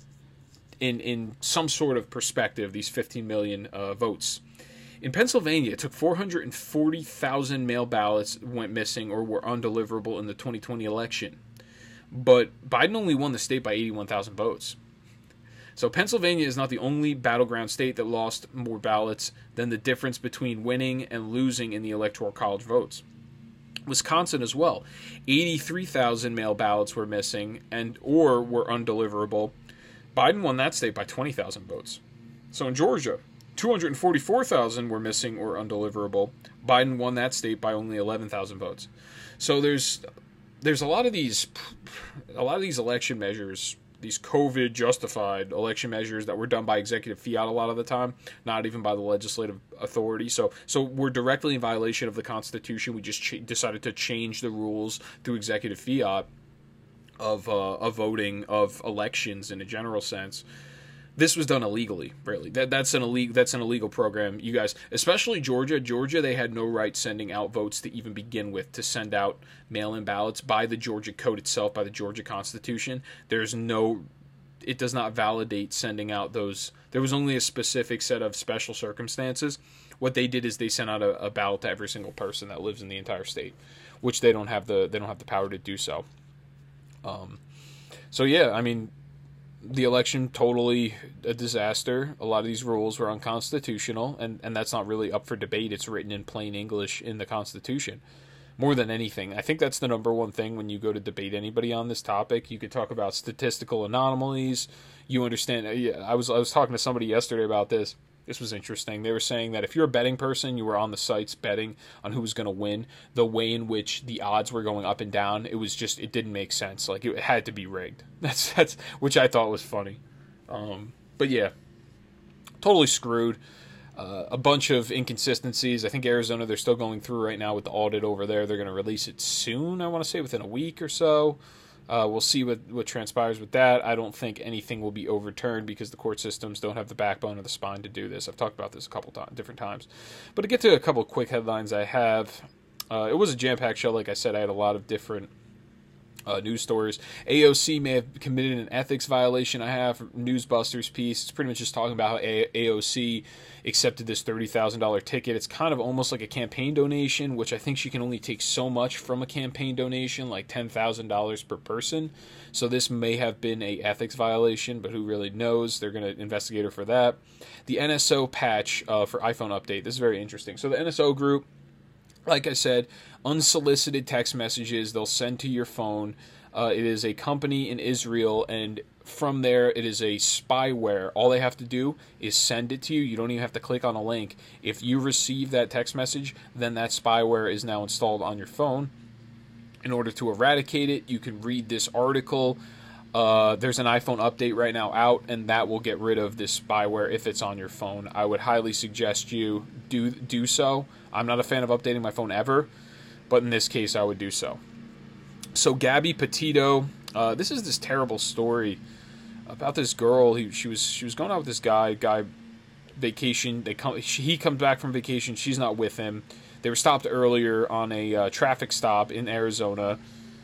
S1: in in some sort of perspective, these fifteen million uh, votes. In Pennsylvania, it took four hundred forty thousand mail ballots went missing or were undeliverable in the twenty twenty election. But Biden only won the state by eighty-one thousand votes. So Pennsylvania is not the only battleground state that lost more ballots than the difference between winning and losing in the Electoral College votes. Wisconsin as well. eighty-three thousand mail ballots were missing and or were undeliverable. Biden won that state by twenty thousand votes. So in Georgia, two hundred forty-four thousand were missing or undeliverable. Biden won that state by only eleven thousand votes. So there's there's a lot of these a lot of these election measures, these COVID justified election measures that were done by executive fiat a lot of the time, not even by the legislative authority. So so we're directly in violation of the Constitution. We just ch- decided to change the rules through executive fiat of uh, of voting, of elections in a general sense. This was done illegally, really. That that's an illegal that's an illegal program. You guys, especially Georgia, Georgia, they had no right sending out votes to even begin with, to send out mail-in ballots by the Georgia Code itself, by the Georgia Constitution. There's no, it does not validate sending out those. There was only a specific set of special circumstances. What they did is they sent out a, a ballot to every single person that lives in the entire state, which they don't have the they don't have the power to do so. Um, so yeah, I mean, the election, totally a disaster. A lot of these rules were unconstitutional, and, and that's not really up for debate. It's written in plain English in the Constitution. More than anything, I think that's the number one thing when you go to debate anybody on this topic. You could talk about statistical anomalies. You understand, I was I was talking to somebody yesterday about this. This was interesting. They were saying that if you're a betting person, you were on the sites betting on who was going to win, the way in which the odds were going up and down, it was just, it didn't make sense. Like, it had to be rigged. That's, that's which I thought was funny. Um, but yeah, totally screwed. Uh, a bunch of inconsistencies. I think Arizona, they're still going through right now with the audit over there. They're going to release it soon, I want to say within a week or so. Uh, we'll see what, what transpires with that. I don't think anything will be overturned because the court systems don't have the backbone or the spine to do this. I've talked about this a couple times, different times. But to get to a couple of quick headlines I have, uh, it was a jam-packed show. Like I said, I had a lot of different Uh, news stories. A O C may have committed an ethics violation. I have Newsbusters piece. It's pretty much just talking about how A- AOC accepted this thirty thousand dollars ticket. It's kind of almost like a campaign donation, which I think she can only take so much from a campaign donation, like ten thousand dollars per person. So this may have been a ethics violation, but who really knows? They're going to investigate her for that. The N S O patch uh, for iPhone update. This is very interesting. So the N S O group, like I said, unsolicited text messages they'll send to your phone. Uh, it is a company in Israel, and from there it is a spyware. All they have to do is send it to you. You don't even have to click on a link. If you receive that text message, then that spyware is now installed on your phone. In order to eradicate it, you can read this article. Uh, there's an iPhone update right now out, and that will get rid of this spyware if it's on your phone. I would highly suggest you do do so. I'm not a fan of updating my phone ever, but in this case, I would do so. So Gabby Petito, uh, this is this terrible story about this girl. He, she was she was going out with this guy. Guy vacation. They come. She, he comes back from vacation. She's not with him. They were stopped earlier on a uh, traffic stop in Arizona.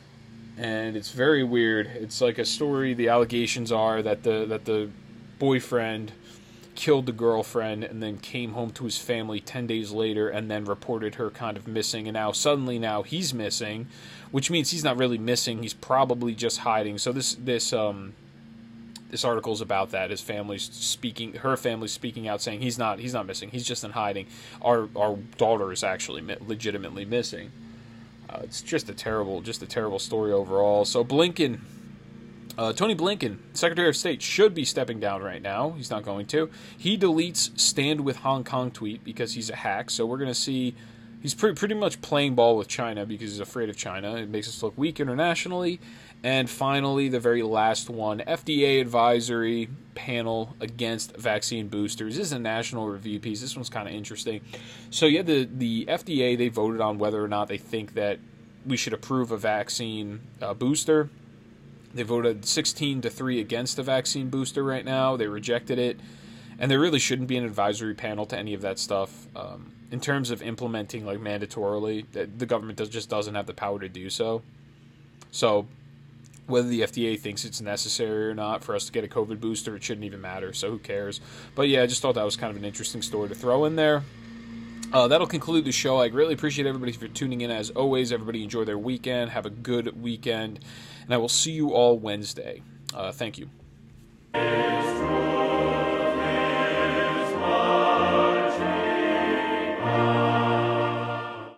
S1: And it's very weird. It's like a story. The allegations are that the that the boyfriend killed the girlfriend and then came home to his family ten days later and then reported her kind of missing. And now suddenly now he's missing, which means he's not really missing. He's probably just hiding. So this this um this article is about that. His family's speaking, her family's speaking out, saying he's not he's not missing. He's just in hiding. Our our daughter is actually legitimately missing. Uh, it's just a terrible, just a terrible story overall. So Blinken, uh, Tony Blinken, Secretary of State, should be stepping down right now. He's not going to. He deletes "Stand with Hong Kong" tweet because he's a hack. So we're going to see he's pretty pretty much playing ball with China because he's afraid of China. It makes us look weak internationally. And finally, the very last one, F D A advisory panel against vaccine boosters. This is a national review piece. This one's kind of interesting. So yeah, the, the F D A, they voted on whether or not they think that we should approve a vaccine uh, booster. They voted sixteen to three against a vaccine booster right now. They rejected it. And there really shouldn't be an advisory panel to any of that stuff. Um, in terms of implementing like mandatorily, the government does, just doesn't have the power to do so. So whether the F D A thinks it's necessary or not for us to get a COVID booster, it shouldn't even matter, so who cares? But yeah, I just thought that was kind of an interesting story to throw in there. Uh, that'll conclude the show. I greatly appreciate everybody for tuning in. As always, everybody enjoy their weekend. Have a good weekend. And I will see you all Wednesday. Uh, thank you.